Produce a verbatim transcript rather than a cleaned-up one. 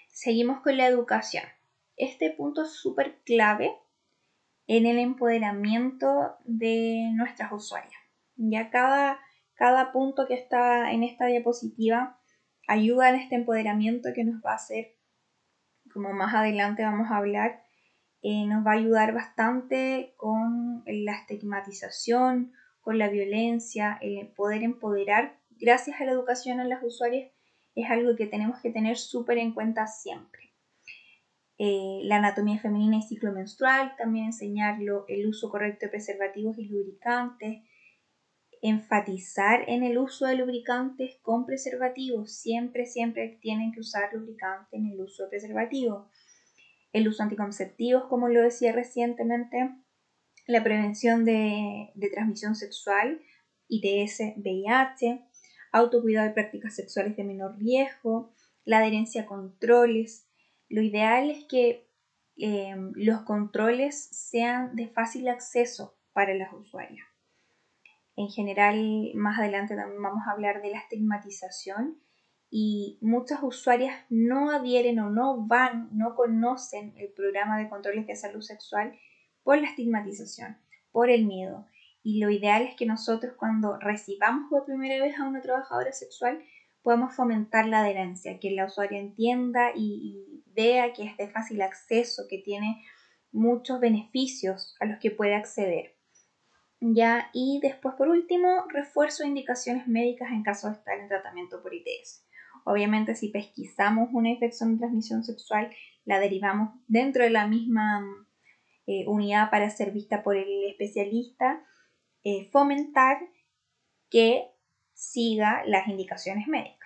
Seguimos con la educación. Este punto es súper clave en el empoderamiento de nuestras usuarias. Ya cada, cada punto que está en esta diapositiva ayuda en este empoderamiento que nos va a hacer, como más adelante vamos a hablar, eh, nos va a ayudar bastante con la estigmatización, con la violencia, el poder empoderar gracias a la educación a las usuarias es algo que tenemos que tener súper en cuenta siempre. Eh, la anatomía femenina y ciclo menstrual, también enseñarlo, el uso correcto de preservativos y lubricantes, enfatizar en el uso de lubricantes con preservativos, siempre, siempre tienen que usar lubricante en el uso de preservativos, el uso de anticonceptivos, como lo decía recientemente, la prevención de, de transmisión sexual, I T S, V I H, autocuidado y prácticas sexuales de menor riesgo, la adherencia a controles. Lo ideal es que eh, los controles sean de fácil acceso para las usuarias. En general, más adelante también vamos a hablar de la estigmatización y muchas usuarias no adhieren o no van, no conocen el programa de controles de salud sexual por la estigmatización, por el miedo. Y lo ideal es que nosotros cuando recibamos por primera vez a una trabajadora sexual podamos fomentar la adherencia, que la usuaria entienda y, y vea que es de fácil acceso, que tiene muchos beneficios a los que puede acceder. Ya, y después, por último, refuerzo de indicaciones médicas en caso de estar en tratamiento por I T S. Obviamente, si pesquisamos una infección de transmisión sexual, la derivamos dentro de la misma eh, unidad para ser vista por el especialista, eh, fomentar que siga las indicaciones médicas.